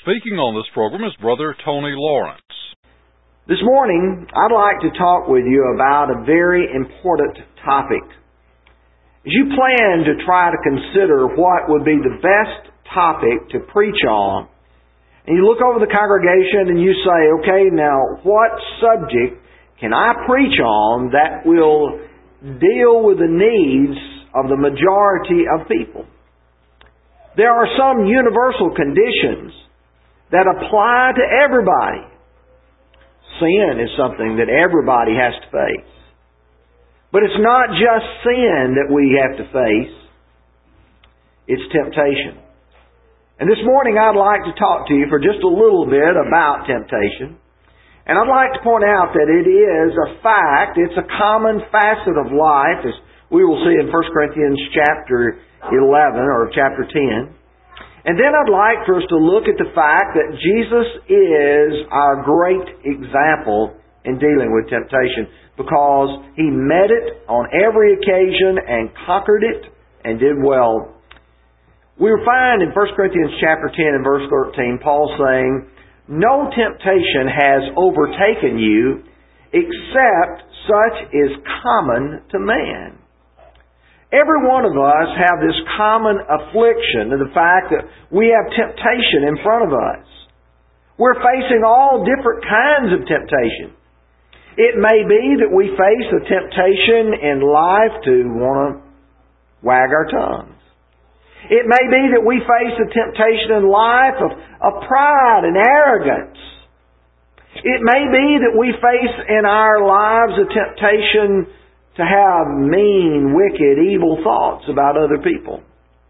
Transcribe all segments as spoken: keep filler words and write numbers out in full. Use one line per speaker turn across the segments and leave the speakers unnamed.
Speaking on this program is Brother Tony Lawrence.
This morning, I'd like to talk with you about a very important topic. As you plan to try to consider what would be the best topic to preach on, and you look over the congregation and you say, okay, now what subject can I preach on that will deal with the needs of the majority of people? There are some universal conditions that apply to everybody. Sin is something that everybody has to face. But it's not just sin that we have to face. It's temptation. And this morning I'd like to talk to you for just a little bit about temptation. And I'd like to point out that it is a fact, it's a common facet of life, as we will see in First Corinthians chapter eleven or chapter ten. And then I'd like for us to look at the fact that Jesus is our great example in dealing with temptation, because He met it on every occasion and conquered it and did well. We find in First Corinthians chapter ten and verse thirteen, Paul saying, "No temptation has overtaken you except such is common to man." Every one of us have this common affliction of the fact that we have temptation in front of us. We're facing all different kinds of temptation. It may be that we face a temptation in life to want to wag our tongues. It may be that we face a temptation in life of, of pride and arrogance. It may be that we face in our lives a temptation to have mean, wicked, evil thoughts about other people.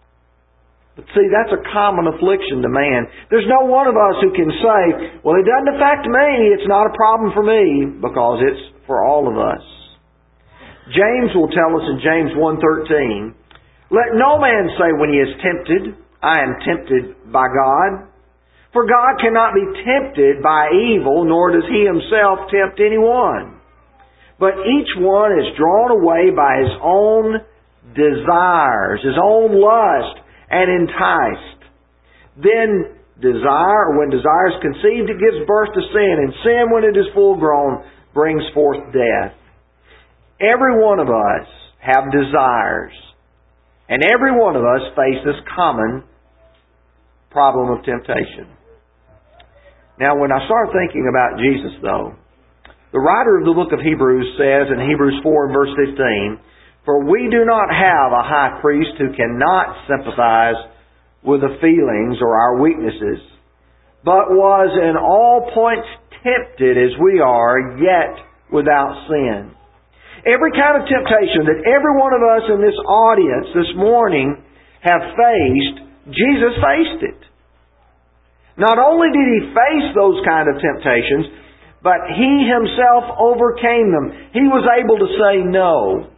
But see, that's a common affliction to man. There's no one of us who can say, well, it doesn't affect me, it's not a problem for me, because it's for all of us. James will tell us in James one thirteen, "Let no man say when he is tempted, I am tempted by God. For God cannot be tempted by evil, nor does He Himself tempt anyone. But each one is drawn away by his own desires, his own lust, and enticed. Then desire, or when desire is conceived, it gives birth to sin. And sin, when it is full grown, brings forth death." Every one of us have desires. And every one of us face this common problem of temptation. Now, when I start thinking about Jesus, though, the writer of the book of Hebrews says in Hebrews four and verse fifteen, "For we do not have a high priest who cannot sympathize with the feelings or our weaknesses, but was in all points tempted as we are, yet without sin." Every kind of temptation that every one of us in this audience this morning have faced, Jesus faced it. Not only did He face those kind of temptations, but He Himself overcame them. He was able to say no.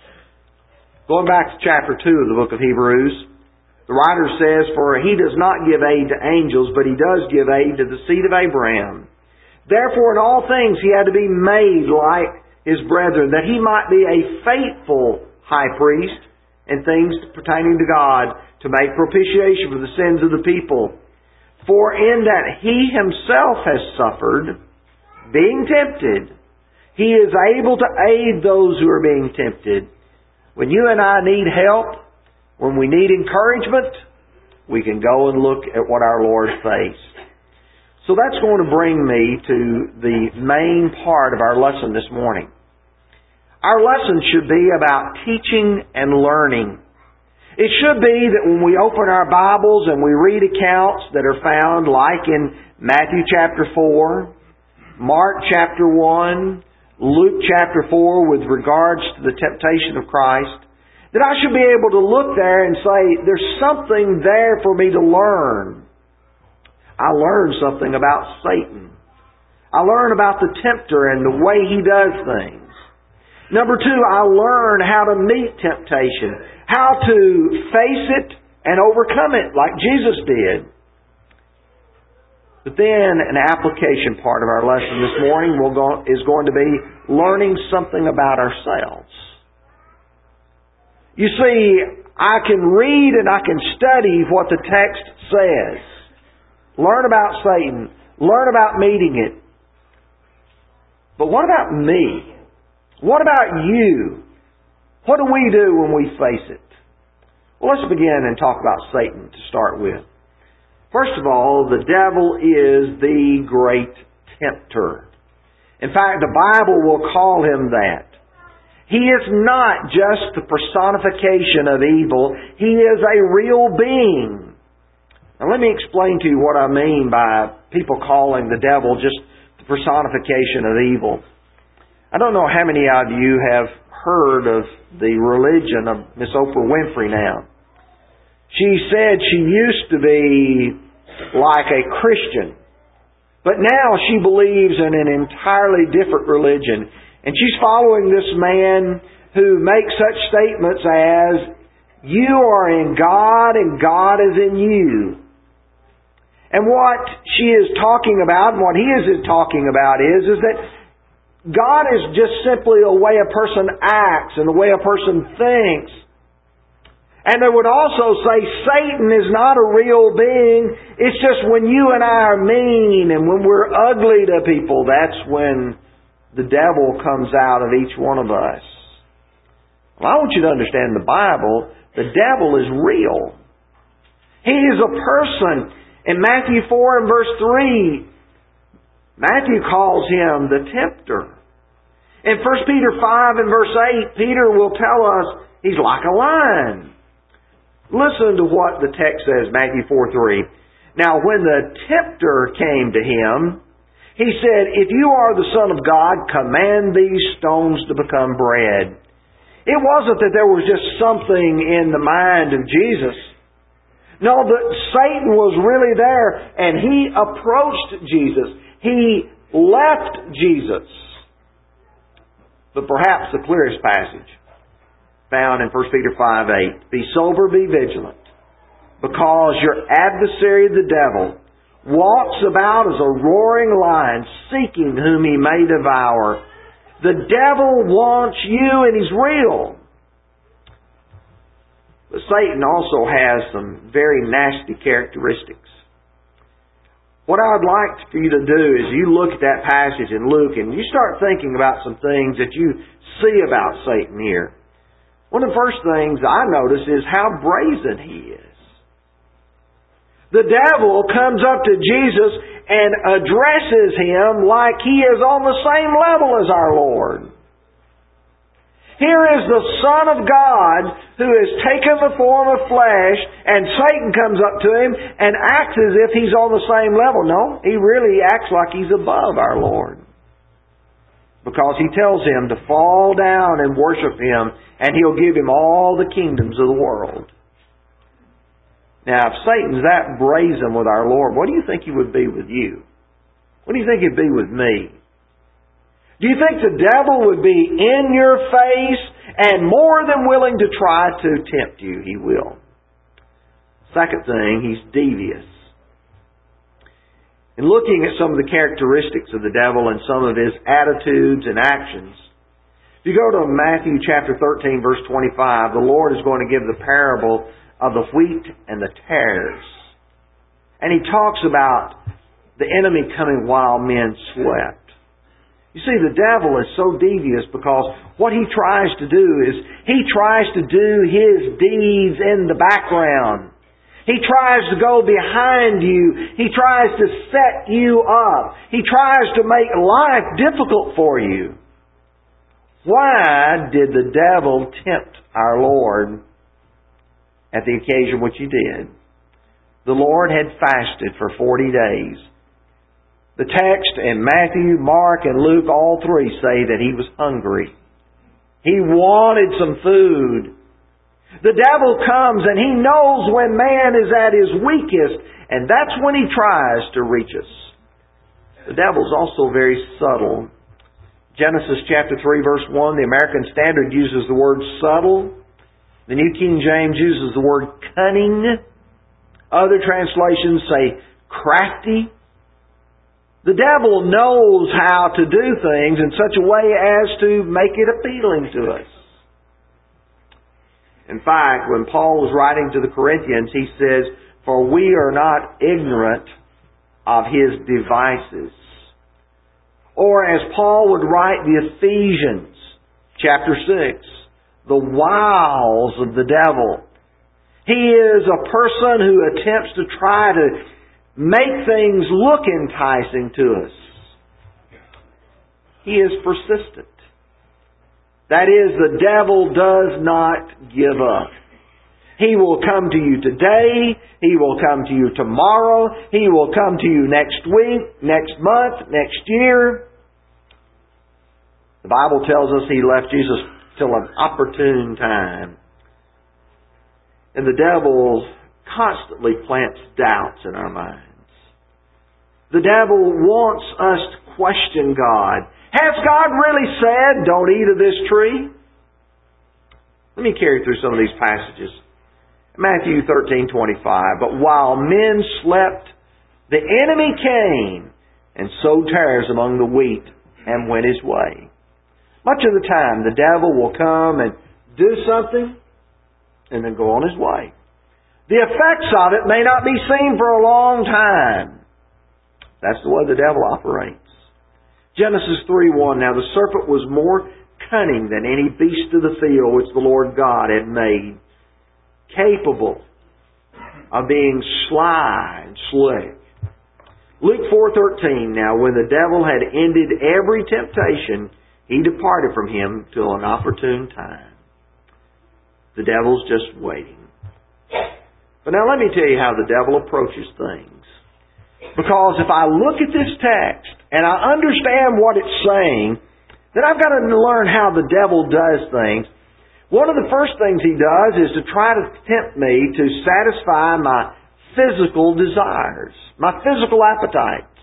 Going back to chapter two of the book of Hebrews, the writer says, "For He does not give aid to angels, but He does give aid to the seed of Abraham. Therefore in all things He had to be made like His brethren, that He might be a faithful high priest in things pertaining to God, to make propitiation for the sins of the people. For in that He Himself has suffered, being tempted, He is able to aid those who are being tempted." When you and I need help, when we need encouragement, we can go and look at what our Lord faced. So that's going to bring me to the main part of our lesson this morning. Our lesson should be about teaching and learning. It should be that when we open our Bibles and we read accounts that are found like in Matthew chapter four, Mark chapter one, Luke chapter four with regards to the temptation of Christ, that I should be able to look there and say, there's something there for me to learn. I learned something about Satan. I learned about the tempter and the way he does things. Number two, I learned how to meet temptation, how to face it and overcome it like Jesus did. But then an application part of our lesson this morning will go, is going to be learning something about ourselves. You see, I can read and I can study what the text says. Learn about Satan. Learn about meeting it. But what about me? What about you? What do we do when we face it? Well, let's begin and talk about Satan to start with. First of all, the devil is the great tempter. In fact, the Bible will call him that. He is not just the personification of evil. He is a real being. Now let me explain to you what I mean by people calling the devil just the personification of evil. I don't know how many of you have heard of the religion of Miss Oprah Winfrey now. She said she used to be like a Christian, but now she believes in an entirely different religion. And she's following this man who makes such statements as, you are in God and God is in you. And what she is talking about, and what he is talking about is, is that God is just simply a way a person acts and the way a person thinks. And they would also say Satan is not a real being. It's just when you and I are mean and when we're ugly to people, that's when the devil comes out of each one of us. Well, I want you to understand the Bible, the devil is real. He is a person. In Matthew four and verse three, Matthew calls him the tempter. In First Peter five and verse eight, Peter will tell us he's like a lion. Listen to what the text says, Matthew four three. Now when the tempter came to him, he said, if you are the Son of God, command these stones to become bread. It wasn't that there was just something in the mind of Jesus. No, that Satan was really there and he approached Jesus. He left Jesus. But perhaps the clearest passage found in First Peter five eight. Be sober, be vigilant, because your adversary the devil walks about as a roaring lion, seeking whom he may devour. The devil wants you, and he's real. But Satan also has some very nasty characteristics. What I would like for you to do is you look at that passage in Luke and you start thinking about some things that you see about Satan here. One of the first things I notice is how brazen he is. The devil comes up to Jesus and addresses him like he is on the same level as our Lord. Here is the Son of God who has taken the form of flesh, and Satan comes up to him and acts as if he's on the same level. No, he really acts like he's above our Lord. Because he tells him to fall down and worship him, and he'll give him all the kingdoms of the world. Now, if Satan's that brazen with our Lord, what do you think he would be with you? What do you think he'd be with me? Do you think the devil would be in your face and more than willing to try to tempt you? He will. Second thing, he's devious. In looking at some of the characteristics of the devil and some of his attitudes and actions, if you go to Matthew chapter thirteen, verse twenty-five, the Lord is going to give the parable of the wheat and the tares. And he talks about the enemy coming while men slept. You see, the devil is so devious because what he tries to do is he tries to do his deeds in the background. He tries to go behind you. He tries to set you up. He tries to make life difficult for you. Why did the devil tempt our Lord at the occasion which he did? The Lord had fasted for forty days. The text in Matthew, Mark, and Luke, all three say that he was hungry. He wanted some food. The devil comes and he knows when man is at his weakest, and that's when he tries to reach us. The devil's also very subtle. Genesis chapter three, verse one, the American Standard uses the word subtle. The New King James uses the word cunning. Other translations say crafty. The devil knows how to do things in such a way as to make it appealing to us. In fact, when Paul was writing to the Corinthians, he says, "For we are not ignorant of his devices. Or as Paul would write the Ephesians, chapter six, the wiles of the devil. He is a person who attempts to try to make things look enticing to us. He is persistent. That is, the devil does not give up. He will come to you today. He will come to you tomorrow. He will come to you next week, next month, next year. The Bible tells us He left Jesus till an opportune time. And the devil constantly plants doubts in our minds. The devil wants us to question God. Has God really said, don't eat of this tree? Let me carry through some of these passages. Matthew thirteen twenty-five. But while men slept, the enemy came and sowed tares among the wheat and went his way. Much of the time, the devil will come and do something and then go on his way. The effects of it may not be seen for a long time. That's the way the devil operates. Genesis three one. Now the serpent was more cunning than any beast of the field which the Lord God had made, capable of being sly and slick. Luke four thirteen. Now when the devil had ended every temptation, he departed from him till an opportune time. The devil's just waiting. But now let me tell you how the devil approaches things. Because if I look at this text and I understand what it's saying, then I've got to learn how the devil does things. One of the first things he does is to try to tempt me to satisfy my physical desires, my physical appetites.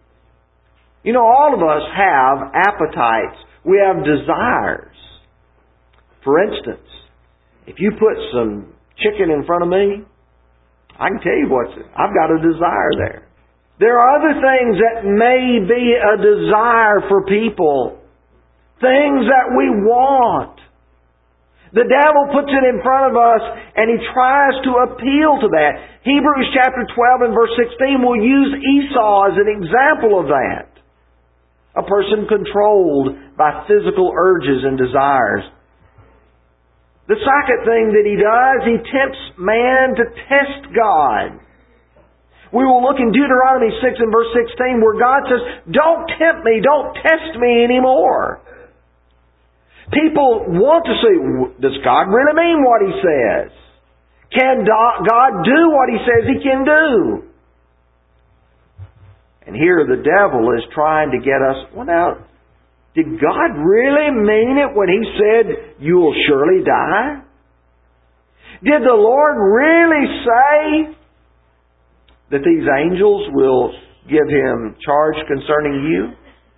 You know, all of us have appetites. We have desires. For instance, if you put some chicken in front of me, I can tell you what's it. I've got a desire there. There are other things that may be a desire for people. Things that we want. The devil puts it in front of us and he tries to appeal to that. Hebrews chapter twelve and verse sixteen will use Esau as an example of that. A person controlled by physical urges and desires. The second thing that he does, he tempts man to test God. We will look in Deuteronomy six and verse sixteen where God says, don't tempt me, don't test me anymore. People want to say, does God really mean what He says? Can God do what He says He can do? And here the devil is trying to get us, well now, did God really mean it when He said, you will surely die? Did the Lord really say that these angels will give Him charge concerning you?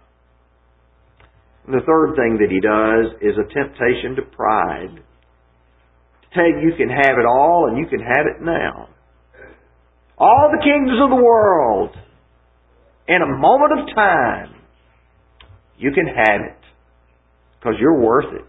And the third thing that he does is a temptation to pride. To tell you you can have it all and you can have it now. All the kingdoms of the world, in a moment of time, you can have it. Because you're worth it.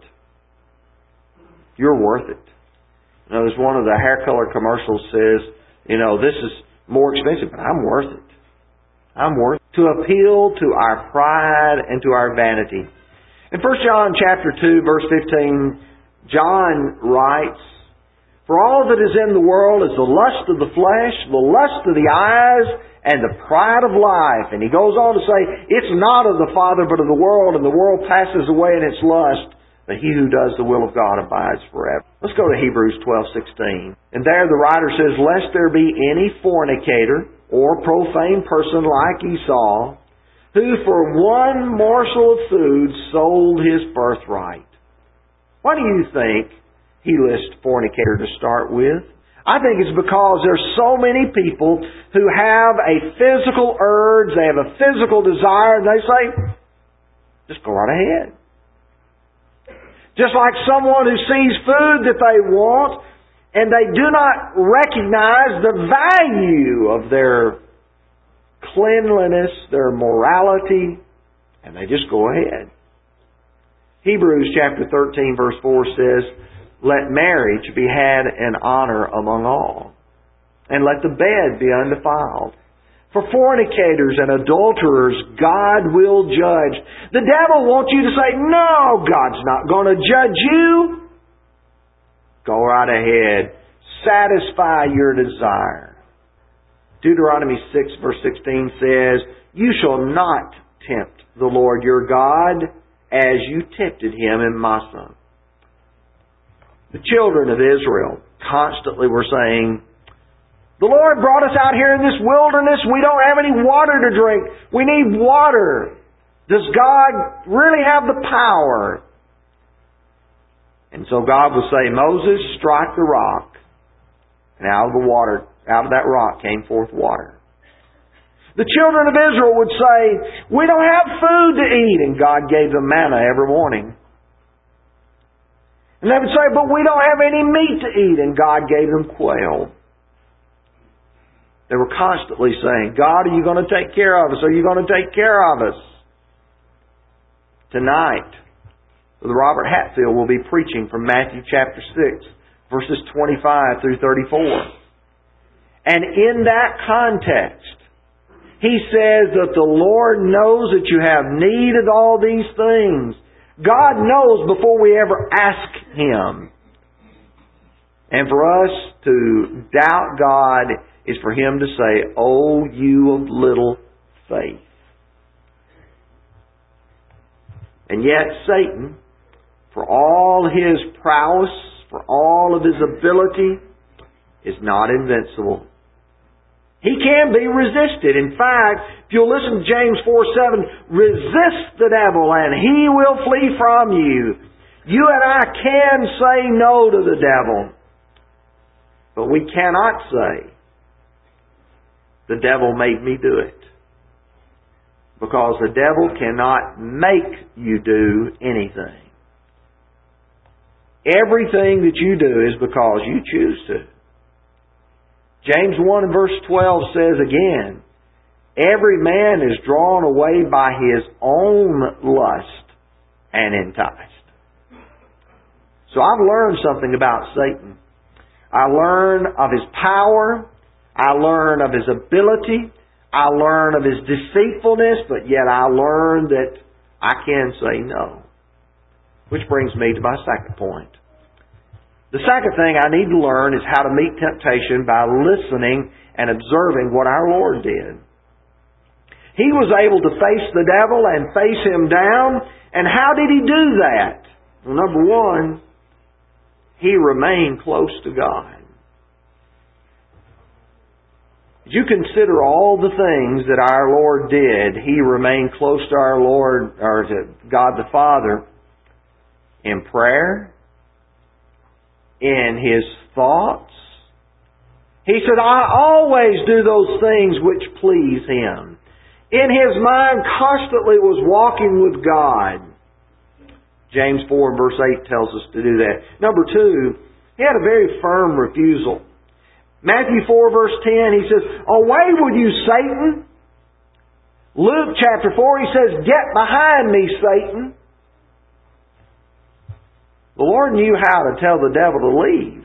You're worth it. Notice one of the hair color commercials says, you know, this is more expensive, but I'm worth it. I'm worth it. To appeal to our pride and to our vanity. In First John chapter two, verse fifteen, John writes, for all that is in the world is the lust of the flesh, the lust of the eyes, and the pride of life. And he goes on to say, it's not of the Father, but of the world, and the world passes away in its lust, but he who does the will of God abides forever. Let's go to Hebrews twelve sixteen. And there the writer says, lest there be any fornicator or profane person like Esau, who for one morsel of food sold his birthright. Why do you think he lists fornicator to start with? I think it's because there's so many people who have a physical urge, they have a physical desire, and they say, just go right ahead. Just like someone who sees food that they want, and they do not recognize the value of their cleanliness, their morality, and they just go ahead. Hebrews chapter thirteen verse four says, let marriage be had in honor among all, and let the bed be undefiled. For fornicators and adulterers, God will judge. The devil wants you to say, no, God's not going to judge you. Go right ahead. Satisfy your desire. Deuteronomy six verse sixteen says, you shall not tempt the Lord your God as you tempted Him in Massah. The children of Israel constantly were saying, the Lord brought us out here in this wilderness. We don't have any water to drink. We need water. Does God really have the power? And so God would say, Moses, strike the rock. And out of the water, out of that rock came forth water. The children of Israel would say, we don't have food to eat. And God gave them manna every morning. And they would say, but we don't have any meat to eat. And God gave them quail. They were constantly saying, God, are you going to take care of us? Are you going to take care of us? Tonight, Brother Robert Hatfield will be preaching from Matthew chapter six, verses twenty-five through thirty-four. And in that context, he says that the Lord knows that you have need of all these things. God knows before we ever ask Him. And for us to doubt God is for Him to say, oh, you of little faith. And yet Satan, for all his prowess, for all of his ability, is not invincible. He can be resisted. In fact, if you'll listen to James four seven, resist the devil and he will flee from you. You and I can say no to the devil. But we cannot say, the devil made me do it. Because the devil cannot make you do anything. Everything that you do is because you choose to. James one and verse twelve says again, every man is drawn away by his own lust and enticed. So I've learned something about Satan. I learn of his power. I learn of his ability. I learn of his deceitfulness, but yet I learn that I can say no. Which brings me to my second point. The second thing I need to learn is how to meet temptation by listening and observing what our Lord did. He was able to face the devil and face him down. And how did He do that? Well, number one, He remained close to God. As you consider all the things that our Lord did, He remained close to our Lord, or to God the Father, in prayer, in His thoughts. He said, I always do those things which please Him. In His mind constantly was walking with God. James four and verse eight tells us to do that. Number two, He had a very firm refusal. Matthew four verse ten, He says, away with you, Satan. Luke chapter four, He says, get behind me, Satan. The Lord knew how to tell the devil to leave.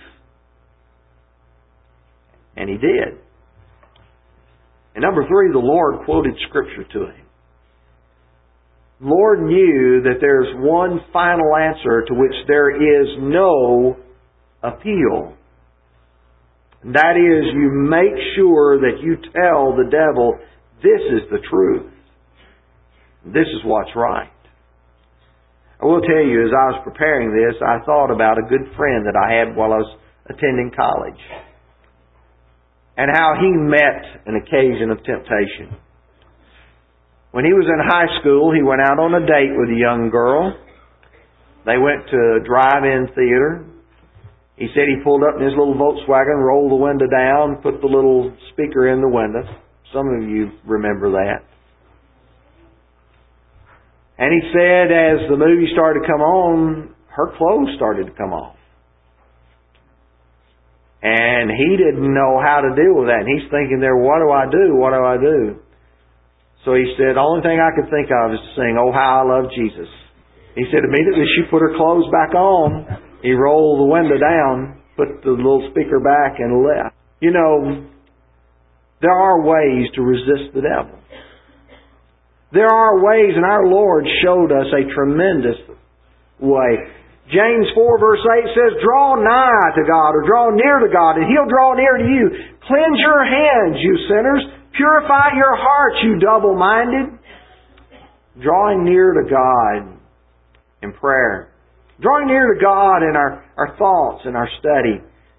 And He did. And number three, the Lord quoted Scripture to him. The Lord knew that there's one final answer to which there is no appeal. And that is, you make sure that you tell the devil, this is the truth. This is what's right. I will tell you, as I was preparing this, I thought about a good friend that I had while I was attending college. And how he met an occasion of temptation. When he was in high school, he went out on a date with a young girl. They went to a drive-in theater. He said he pulled up in his little Volkswagen, rolled the window down, put the little speaker in the window. Some of you remember that. And he said as the movie started to come on, her clothes started to come off. And he didn't know how to deal with that. And he's thinking there, what do I do? What do I do? So he said, the only thing I could think of is to sing, Oh, How I Love Jesus. He said immediately she put her clothes back on, he rolled the window down, put the little speaker back and left. You know, there are ways to resist the devil. There are ways, and our Lord showed us a tremendous way. James four verse eight says, draw nigh to God, or draw near to God, and He'll draw near to you. Cleanse your hands, you sinners. Purify your hearts, you double-minded. Drawing near to God in prayer. Drawing near to God in our, our thoughts and our study.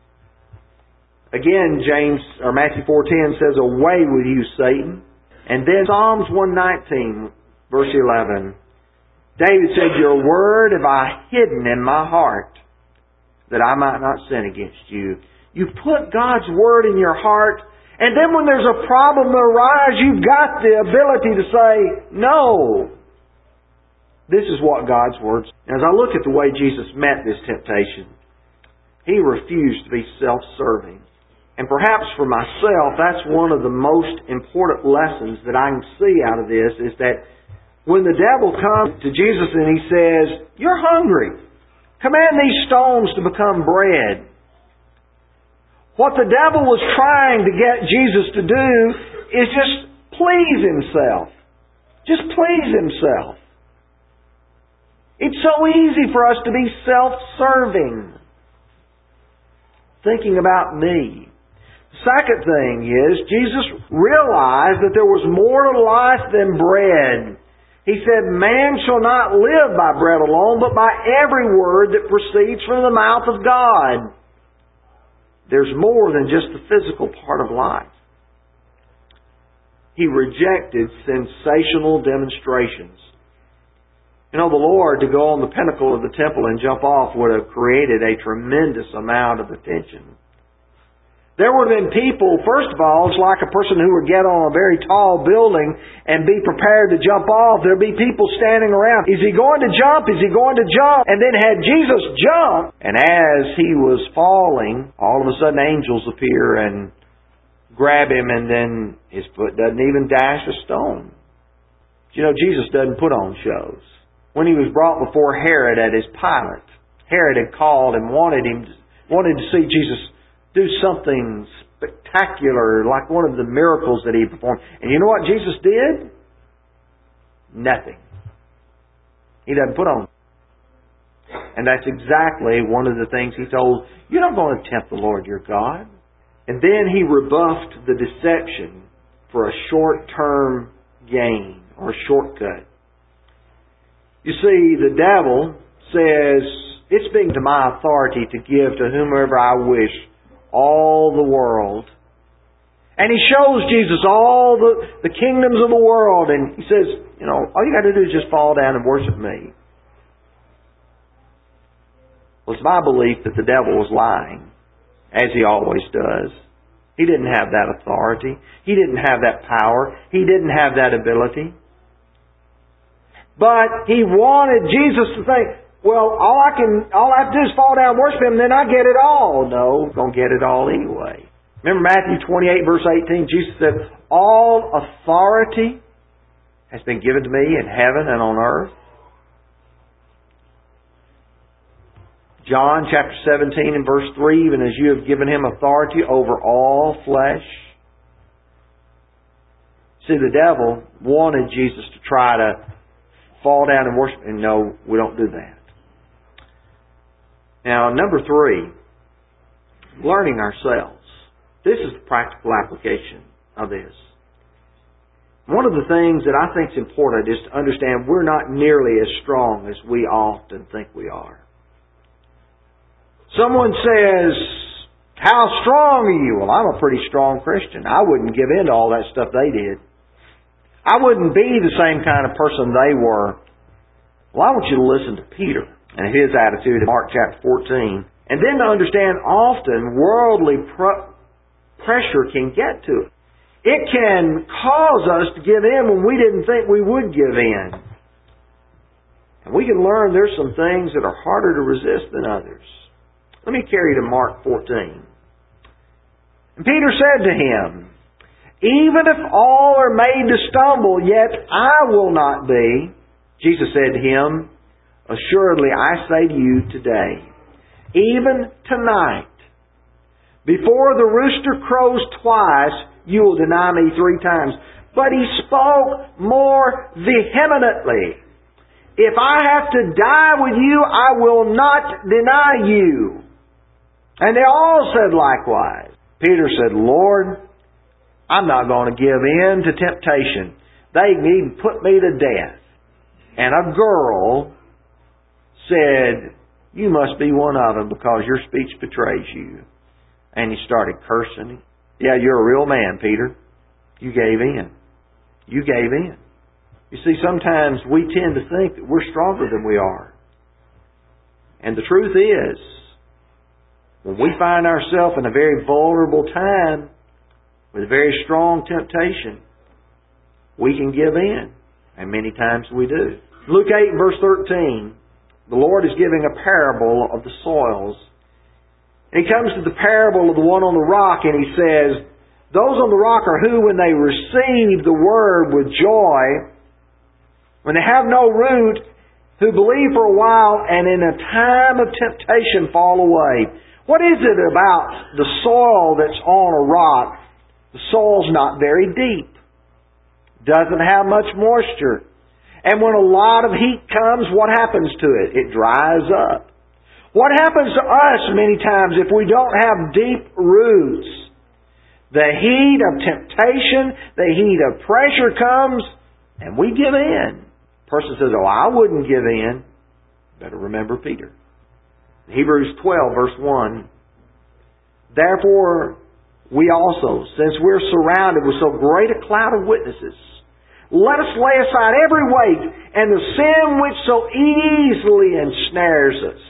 Again, James or Matthew four ten says, away with you, Satan. And then Psalms one nineteen, verse eleven. David said, your word have I hidden in my heart, that I might not sin against you. You put God's word in your heart, and then when there's a problem that arises, you've got the ability to say, no. This is what God's word says. As I look at the way Jesus met this temptation, He refused to be self-serving. And perhaps for myself, that's one of the most important lessons that I can see out of this, is that when the devil comes to Jesus and he says, you're hungry, command these stones to become bread. What the devil was trying to get Jesus to do is just please himself. Just please himself. It's so easy for us to be self-serving, thinking about me. Second thing is, Jesus realized that there was more to life than bread. He said, man shall not live by bread alone, but by every word that proceeds from the mouth of God. There's more than just the physical part of life. He rejected sensational demonstrations. You know, the Lord, to go on the pinnacle of the temple and jump off would have created a tremendous amount of attention. There would have been people, first of all, it's like a person who would get on a very tall building and be prepared to jump off. There would be people standing around. Is he going to jump? Is he going to jump? And then had Jesus jump, and as he was falling, all of a sudden angels appear and grab him, and then his foot doesn't even dash a stone. You know, Jesus doesn't put on shows. When he was brought before Herod at his Pilate, Herod had called and wanted him, wanted to see Jesus do something spectacular, like one of the miracles that He performed. And you know what Jesus did? Nothing. He doesn't put on. And that's exactly one of the things He told, you're not going to tempt the Lord your God. And then He rebuffed the deception for a short-term gain or a shortcut. You see, the devil says, it's being to my authority to give to whomever I wish all the world. And He shows Jesus all the, the kingdoms of the world, and He says, you know, all you got to do is just fall down and worship me. Well, it's my belief that the devil was lying, as he always does. He didn't have that authority. He didn't have that power. He didn't have that ability. But he wanted Jesus to think, well, all I can, all I have to do is fall down and worship Him, and then I get it all. No, don't get it all anyway. Remember Matthew twenty-eight, verse eighteen, Jesus said, all authority has been given to me in heaven and on earth. John chapter seventeen and verse three, even as you have given Him authority over all flesh. See, the devil wanted Jesus to try to fall down and worship Him. No, we don't do that. Now, number three, learning ourselves. This is the practical application of this. One of the things that I think is important is to understand we're not nearly as strong as we often think we are. Someone says, how strong are you? Well, I'm a pretty strong Christian. I wouldn't give in to all that stuff they did. I wouldn't be the same kind of person they were. Well, I want you to listen to Peter and his attitude in Mark chapter fourteen. And then to understand often worldly pr- pressure can get to it. It can cause us to give in when we didn't think we would give in. And we can learn there's some things that are harder to resist than others. Let me carry you to Mark fourteen. And Peter said to him, even if all are made to stumble, yet I will not be. Jesus said to him, assuredly, I say to you today, even tonight, before the rooster crows twice, you will deny me three times. But he spoke more vehemently. If I have to die with you, I will not deny you. And they all said likewise. Peter said, Lord, I'm not going to give in to temptation. They can even put me to death. And a girl said, you must be one of them because your speech betrays you. And he started cursing him. Yeah, you're a real man, Peter. You gave in. You gave in. You see, sometimes we tend to think that we're stronger than we are. And the truth is, when we find ourselves in a very vulnerable time with a very strong temptation, we can give in. And many times we do. Luke eight, verse thirteen, the Lord is giving a parable of the soils. And He comes to the parable of the one on the rock, and He says, those on the rock are who, when they receive the Word with joy, when they have no root, who believe for a while, and in a time of temptation fall away. What is it about the soil that's on a rock? The soil's not very deep. Doesn't have much moisture. And when a lot of heat comes, what happens to it? It dries up. What happens to us many times if we don't have deep roots? The heat of temptation, the heat of pressure comes, and we give in. The person says, oh, I wouldn't give in. Better remember Peter. Hebrews twelve, verse one. Therefore, we also, since we're surrounded with so great a cloud of witnesses, let us lay aside every weight and the sin which so easily ensnares us.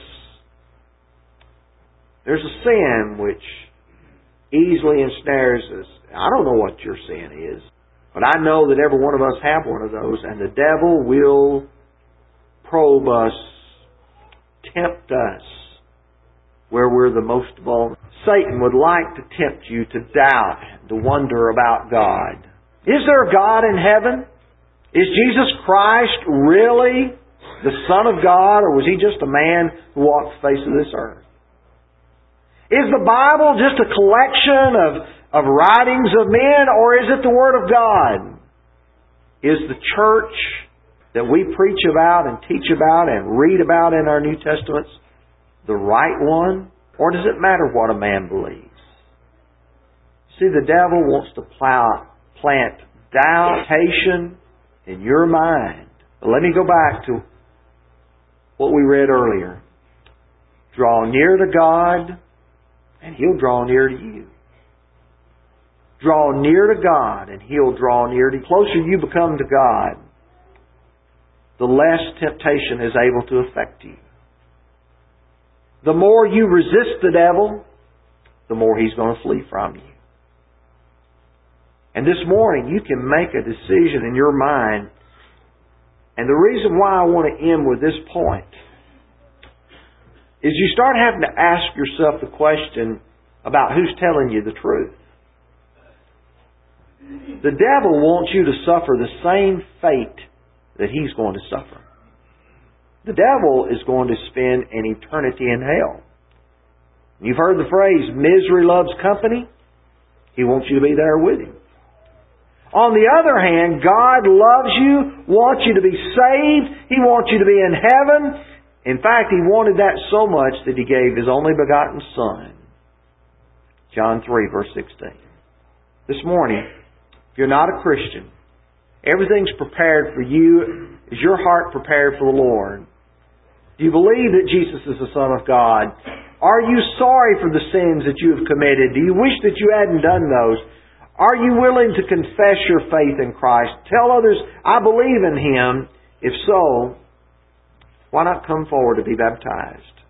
There's a sin which easily ensnares us. I don't know what your sin is, but I know that every one of us have one of those, and the devil will probe us, tempt us where we're the most vulnerable. Satan would like to tempt you to doubt, to wonder about God. Is there a God in heaven? Is Jesus Christ really the Son of God, or was He just a man who walked the face of this earth? Is the Bible just a collection of, of writings of men, or is it the Word of God? Is the church that we preach about and teach about and read about in our New Testaments the right one? Or does it matter what a man believes? See, the devil wants to plow, plant doubtation in your mind. But let me go back to what we read earlier. Draw near to God, and He'll draw near to you. Draw near to God, and He'll draw near to you. The closer you become to God, the less temptation is able to affect you. The more you resist the devil, the more he's going to flee from you. And this morning, you can make a decision in your mind. And the reason why I want to end with this point is you start having to ask yourself the question about who's telling you the truth. The devil wants you to suffer the same fate that he's going to suffer. The devil is going to spend an eternity in hell. You've heard the phrase, misery loves company. He wants you to be there with him. On the other hand, God loves you, wants you to be saved. He wants you to be in heaven. In fact, He wanted that so much that He gave His only begotten Son. John three, verse sixteen. This morning, if you're not a Christian, everything's prepared for you. Is your heart prepared for the Lord? Do you believe that Jesus is the Son of God? Are you sorry for the sins that you have committed? Do you wish that you hadn't done those? Are you willing to confess your faith in Christ? Tell others, I believe in Him. If so, why not come forward to be baptized?